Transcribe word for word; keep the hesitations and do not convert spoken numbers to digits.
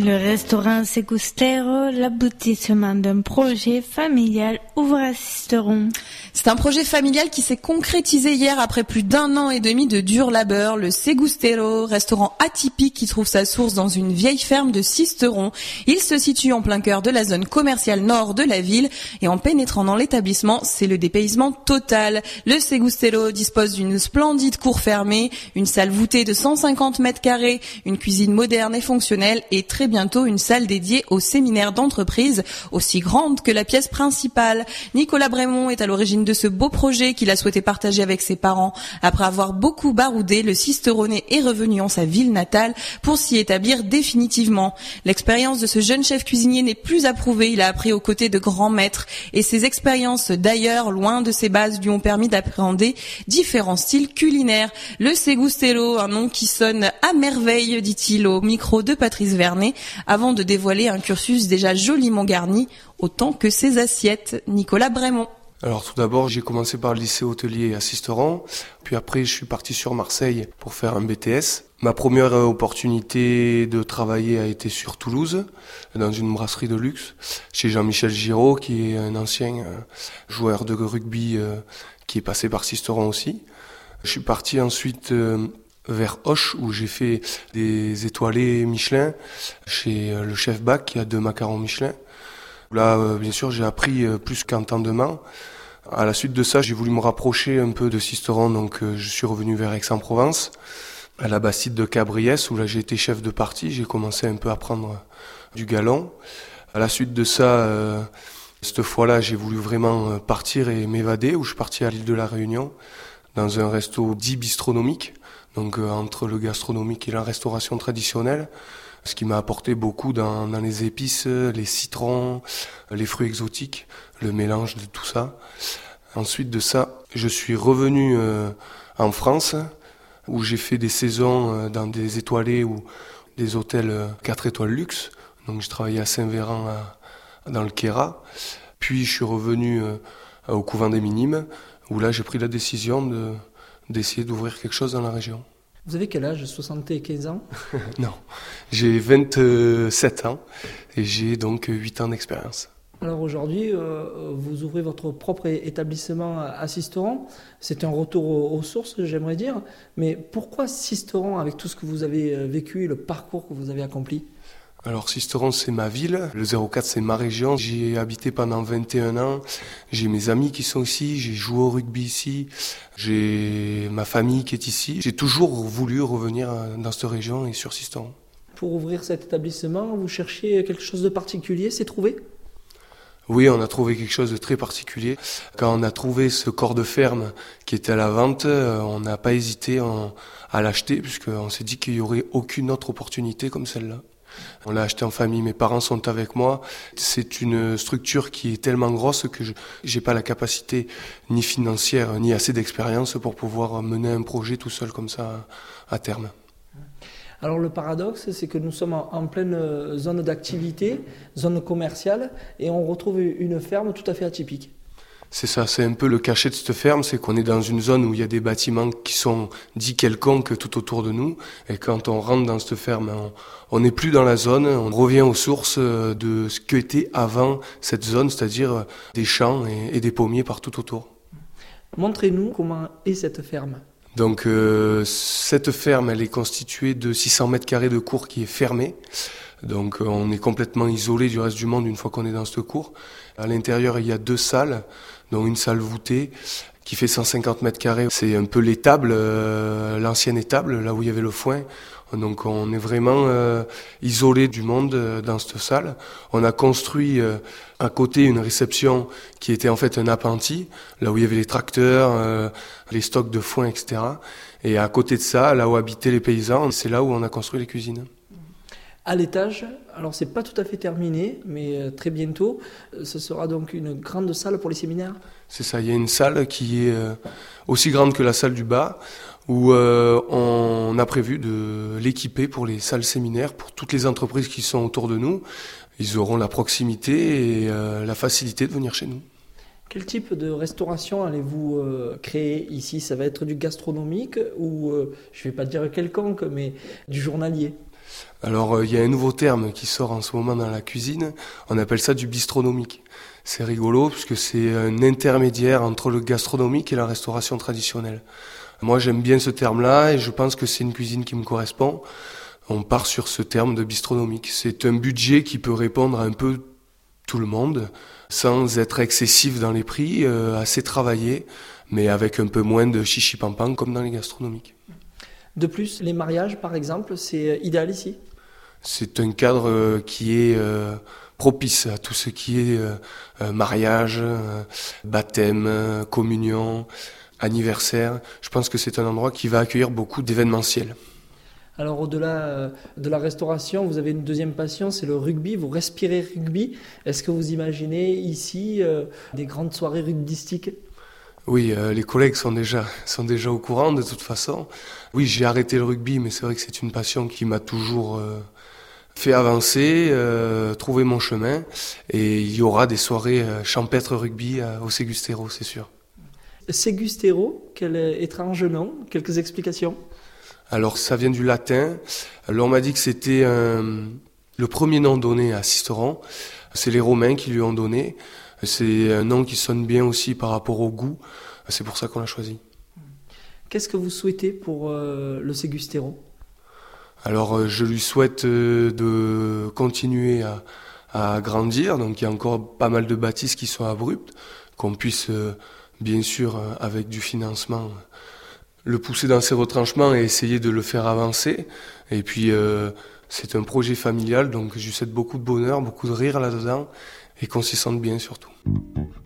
Le restaurant Segustero, l'aboutissement d'un projet familial, ouvre à Sisteron. C'est un projet familial qui s'est concrétisé hier après plus d'un an et demi de dur labeur. Le Segustero, restaurant atypique qui trouve sa source dans une vieille ferme de Sisteron. Il se situe en plein cœur de la zone commerciale nord de la ville et en pénétrant dans l'établissement, c'est le dépaysement total. Le Segustero dispose d'une splendide cour fermée, une salle voûtée de cent cinquante mètres carrés, une cuisine moderne et fonctionnelle et très bientôt une salle dédiée au séminaire d'entreprise, aussi grande que la pièce principale. Nicolas Brémond est à l'origine de ce beau projet qu'il a souhaité partager avec ses parents. Après avoir beaucoup baroudé, le Sisteronais est revenu en sa ville natale pour s'y établir définitivement. L'expérience de ce jeune chef cuisinier n'est plus à prouver, il a appris aux côtés de grands maîtres et ses expériences d'ailleurs, loin de ses bases, lui ont permis d'appréhender différents styles culinaires. Le Segustero, un nom qui sonne à merveille, dit-il au micro de Patrice Vernet, avant de dévoiler un cursus déjà joliment garni, autant que ses assiettes. Nicolas Brémond. Alors tout d'abord, j'ai commencé par le lycée hôtelier à Sisteron, puis après je suis parti sur Marseille pour faire un B T S. Ma première opportunité de travailler a été sur Toulouse, dans une brasserie de luxe, chez Jean-Michel Giraud, qui est un ancien joueur de rugby qui est passé par Sisteron aussi. Je suis parti ensuite vers Auch, où j'ai fait des étoilés Michelin chez le chef Bac, qui a deux macarons Michelin. Là, bien sûr, j'ai appris plus qu'entendement. À la suite de ça, j'ai voulu me rapprocher un peu de Sisteron, donc je suis revenu vers Aix-en-Provence, à la Bastide de Cabriès, où là j'ai été chef de partie. J'ai commencé un peu à prendre du galon. À la suite de ça, euh, cette fois-là, j'ai voulu vraiment partir et m'évader, où je suis parti à l'île de la Réunion, dans un resto dit bistronomique, donc euh, entre le gastronomique et la restauration traditionnelle. Ce qui m'a apporté beaucoup dans, dans les épices, les citrons, les fruits exotiques, le mélange de tout ça. Ensuite de ça, je suis revenu euh, en France, où j'ai fait des saisons euh, dans des étoilés ou des hôtels euh, quatre étoiles luxe. Donc je travaillais à Saint-Véran, à, dans le Queyras. Puis je suis revenu euh, au Couvent des Minimes, où là j'ai pris la décision de, d'essayer d'ouvrir quelque chose dans la région. Vous avez quel âge? soixante-quinze ans? Non, j'ai vingt-sept ans et j'ai donc huit ans d'expérience. Alors aujourd'hui, euh, vous ouvrez votre propre établissement à Sisteron. C'est un retour aux, aux sources, j'aimerais dire. Mais pourquoi Sisteron, avec tout ce que vous avez vécu et le parcours que vous avez accompli? Alors Sisteron, c'est ma ville, le zéro quatre c'est ma région, j'y ai habité pendant vingt et un ans, j'ai mes amis qui sont ici, j'ai joué au rugby ici, j'ai ma famille qui est ici. J'ai toujours voulu revenir dans cette région et sur Sisteron. Pour ouvrir cet établissement, vous cherchiez quelque chose de particulier, c'est trouvé ? Oui, on a trouvé quelque chose de très particulier. Quand on a trouvé ce corps de ferme qui était à la vente, on n'a pas hésité à l'acheter puisqu'on s'est dit qu'il n'y aurait aucune autre opportunité comme celle-là. On l'a acheté en famille, mes parents sont avec moi. C'est une structure qui est tellement grosse que je n'ai pas la capacité ni financière ni assez d'expérience pour pouvoir mener un projet tout seul comme ça à terme. Alors le paradoxe, c'est que nous sommes en pleine zone d'activité, zone commerciale, et on retrouve une ferme tout à fait atypique. C'est ça, c'est un peu le cachet de cette ferme, c'est qu'on est dans une zone où il y a des bâtiments qui sont dits quelconques tout autour de nous. Et quand on rentre dans cette ferme, on n'est plus dans la zone, on revient aux sources de ce qu'était avant cette zone, c'est-à-dire des champs et, et des pommiers partout autour. Montrez-nous comment est cette ferme. Donc euh, cette ferme, elle est constituée de six cents mètres carrés de cour qui est fermée. Donc on est complètement isolé du reste du monde une fois qu'on est dans cette cour. À l'intérieur, il y a deux salles, dont une salle voûtée qui fait cent cinquante mètres carrés. C'est un peu l'étable, euh, l'ancienne étable, là où il y avait le foin. Donc on est vraiment euh, isolé du monde euh, dans cette salle. On a construit euh, à côté une réception qui était en fait un appentis, là où il y avait les tracteurs, euh, les stocks de foin, et cetera. Et à côté de ça, là où habitaient les paysans, c'est là où on a construit les cuisines. À l'étage, alors c'est pas tout à fait terminé, mais très bientôt, ce sera donc une grande salle pour les séminaires. C'est ça, il y a une salle qui est aussi grande que la salle du bas, où euh, on a prévu de l'équiper pour les salles séminaires, pour toutes les entreprises qui sont autour de nous. Ils auront la proximité et euh, la facilité de venir chez nous. Quel type de restauration allez-vous euh, créer ici? Ça va être du gastronomique ou, euh, je ne vais pas dire quelconque, mais du journalier? Alors, il y a un nouveau terme qui sort en ce moment dans la cuisine. On appelle ça du bistronomique. C'est rigolo puisque c'est un intermédiaire entre le gastronomique et la restauration traditionnelle. Moi, j'aime bien ce terme-là et je pense que c'est une cuisine qui me correspond. On part sur ce terme de bistronomique. C'est un budget qui peut répondre à un peu tout le monde, sans être excessif dans les prix, euh, assez travaillé, mais avec un peu moins de chichi-pampan comme dans les gastronomiques. De plus, les mariages, par exemple, c'est idéal ici? C'est un cadre euh, qui est euh, propice à tout ce qui est euh, euh, mariage, euh, baptême, euh, communion, anniversaire. Je pense que c'est un endroit qui va accueillir beaucoup d'événementiels. Alors au-delà de la restauration, vous avez une deuxième passion, c'est le rugby. Vous respirez rugby. Est-ce que vous imaginez ici euh, des grandes soirées rugbystiques? Oui, euh, les collègues sont déjà, sont déjà au courant de toute façon. Oui, j'ai arrêté le rugby, mais c'est vrai que c'est une passion qui m'a toujours euh, fait avancer, euh, trouver mon chemin. Et il y aura des soirées euh, champêtres rugby euh, au Ségustero, c'est sûr. Ségustero, quel étrange nom, quelques explications? Alors ça vient du latin. Alors on m'a dit que c'était un, le premier nom donné à Sisteron. C'est les Romains qui lui ont donné. C'est un nom qui sonne bien aussi par rapport au goût. C'est pour ça qu'on l'a choisi. Qu'est-ce que vous souhaitez pour euh, le Ségustero? Alors euh, je lui souhaite euh, de continuer à, à grandir. Donc il y a encore pas mal de bâtisses qui sont abruptes. Qu'on puisse euh, bien sûr euh, avec du financement le pousser dans ses retranchements et essayer de le faire avancer. Et puis, euh, c'est un projet familial, donc je lui souhaite beaucoup de bonheur, beaucoup de rire là-dedans, et qu'on s'y sente bien surtout.